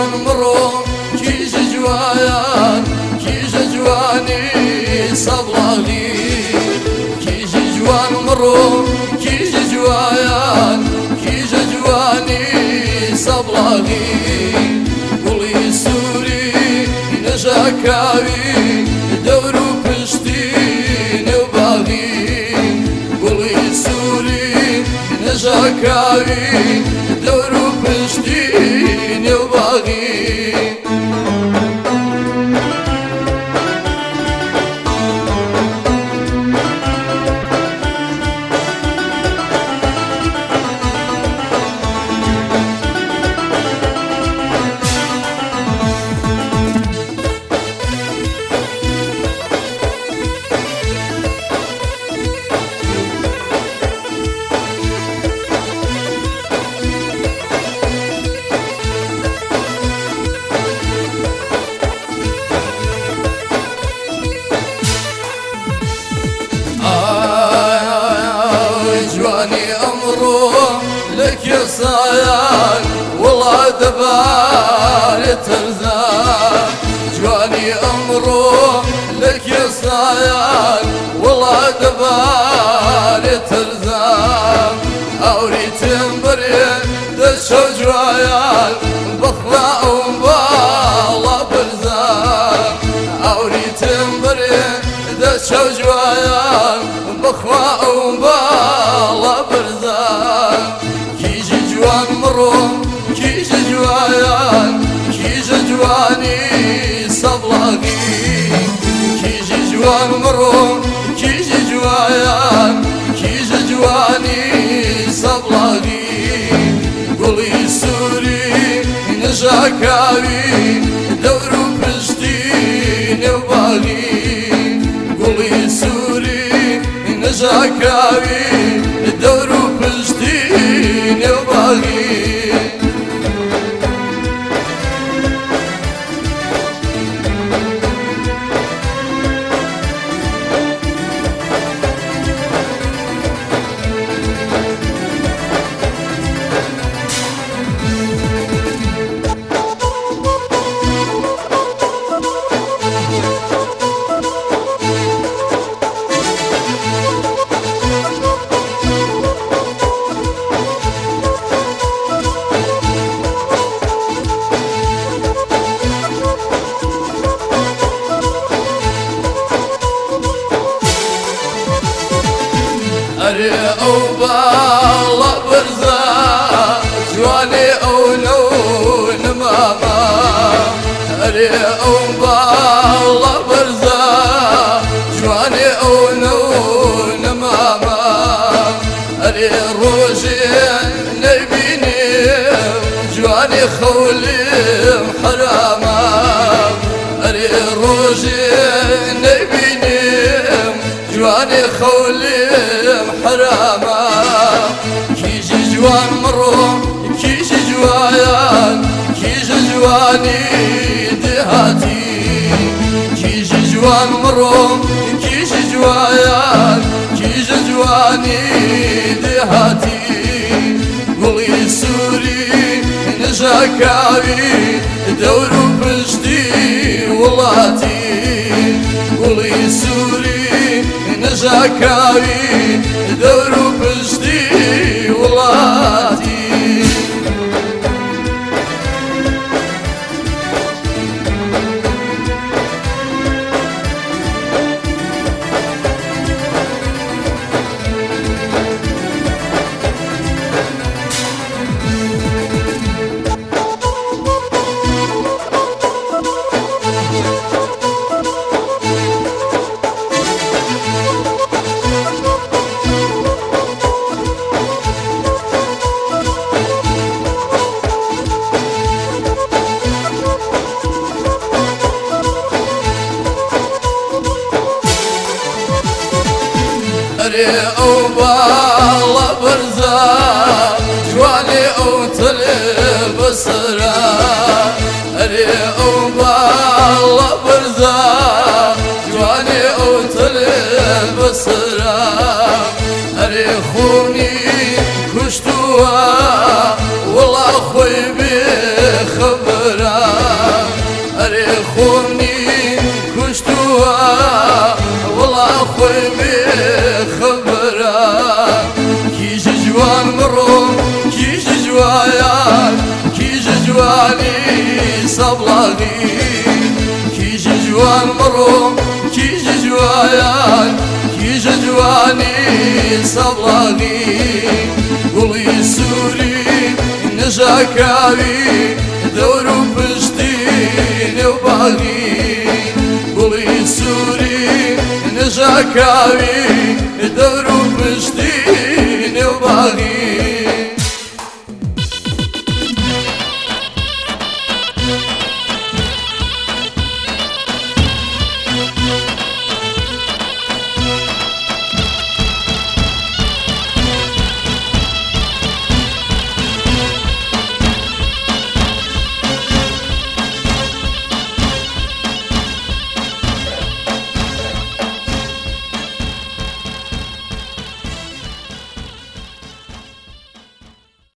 جوان مرۆ کیژە جوایان کیژە جوانی سەبڵاغی کیژە جوان مرۆ کیژە جوایان کیژە جوانی سەبڵاغی گوڵی سووری نەژاکاوی دەور و پشتی نێوباغی گوڵی سووری نەژاکاوی دەور و پشتی نێوباغی جوانی ئەمڕۆ لە کێسایان وڵا دەبارێت تەرزان جوانی ئەمڕۆ لە کێسایان وڵا دەبارێت تەرزان ئاوری تێمبەرێ دەچە جوایان بەخوا ئەو باڵا بەرزان ئاوری تێمبەرێ دەچە جوایان بەخوا ئەو باڵا بەرزان کیژە جوان مرۆ کیژە جوایان کیژە جوانی سەبڵاغی کیژە جوان مرۆ کیژە جوایان کیژە جوانی سەبڵاغی گوڵی سووری نەژاکاوی دەور و پشتی نێوباغی گوڵی سووری نەژاکاوی دەور و پشتی نێوباغی ئەرێ ئەو باڵا بەرزە جوانێ ئەو نەو نەمامە ئەرێ ئەو باڵا بەرزە جوانێ ئەو نەو نەمامە ئەرێ ڕۆژێ نەبینێم جوانێ خەولێم حرامە ئەرێ ڕۆژێ نەبینێم جوانێ خەولێم حرامە کیژە جوان مرۆ کیژە جوایان کیژە جوانی دێهاتی کیژە جوان مرۆ کیژە جوایان کیژە جوانی دێهاتی گوڵی سووری نەژاکاوی دەور و پشتی وڵاتی گوڵی سووری نەژاکاوی دەور و پشتی وڵاتی ئەرێ ئەو باڵا بەرزە جوانێ ئەو تەلێ بەسەرە ئەرێ ئەو باڵا بەرزە جوانێ ئەو تەلێ بەسەرە ئەرێ خۆنی کوشتووە وڵا خۆی بێ خەبەرە جوان مرۆ کیژ جوایان کیژ جوانی سەبڵاغی کیژ جوان مرۆ کیژ جوایان کیژ جوانی سەبڵاغی گوڵی سووری نژاکاوی دەور و پشتی نێوباغی گوڵی سووری نژاکاوی دەور و پشتی